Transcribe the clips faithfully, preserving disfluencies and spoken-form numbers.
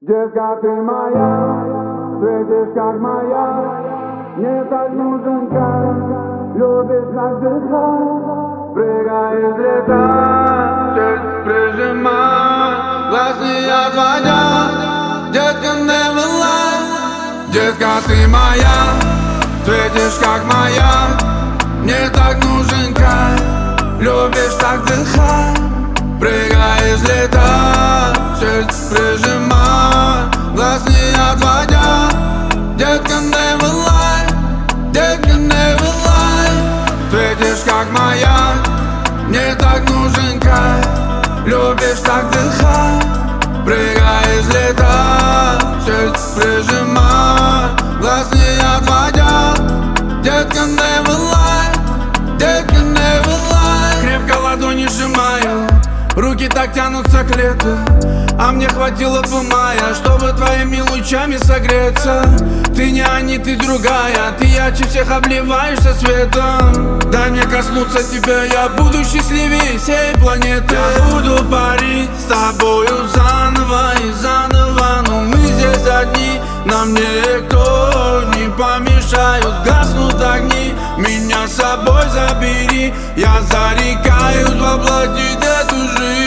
Детка, ты моя, светишь как моя. Мне так нужен кайф, любишь так дышать. Прыгай из лета, сердце прижимай, глаз не отводя. Детка, never lie. Детка, ты моя, светишь как моя. Мне так нужен кайф, любишь так дышать. Прыгай из лета, сердце прижимай, глаз не отводя. Детка, never lie, детка, never lie. Светишь как моя, мне так нужен кайф, любишь так дышать. Прыгай из лета, сердце прижимай, глаз не отводя. Детка, never lie, детка, never lie. Крепко ладони сжимаю, руки так тянутся к лету, а мне хватило бы мая, чтобы твоими лучами согреться. Ты не они, ты другая, ты ярче всех обливаешься светом. Дай мне коснуться тебя, я буду счастливее всей планеты. Я буду парить с тобою заново и заново, но мы здесь одни, нам никто не помешает. Гаснут огни, меня с собой забери, я зарекаюсь воплотить эту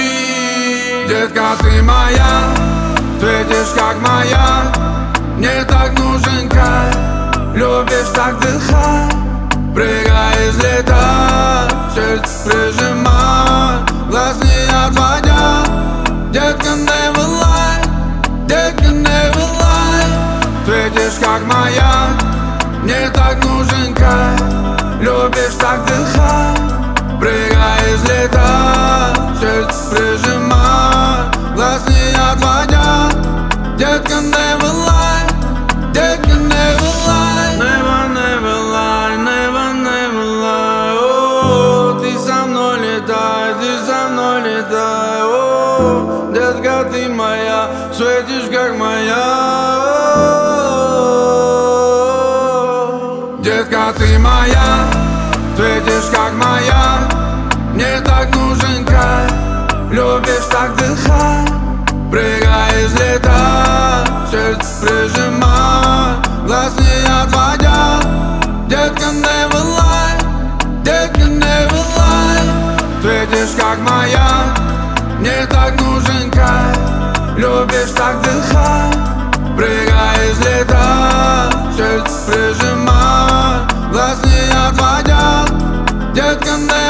жизнь. Детка, ты моя, светишь как моя. Мне так нужен кайф, любишь так дышать. Прыгай из лета, сердце прижимай, глаз не отводя. Детка, never lie, детка, never lie. Светишь как моя, мне так нужен кайф, любишь так дышать. Прыгай из лета, сердце прижимай, глаз не отводя. Детка, never lie, детка, never lie. Never, never lie, never, never lie. О, ты со мной летай, ты со мной летай. О, детка, ты моя, светишь как моя. Детка, ты моя, светишь как моя. Мне так нужен кайф, любишь так дышать. Прыгай из лета, сердце прижимай, глаз не отводя. Детка, never lie, детка, never lie. Светишь как моя, мне так нужен кайф, любишь так дышать. Прыгай из лета, сердце прижимай, глаз не отводя. Детка, never lie.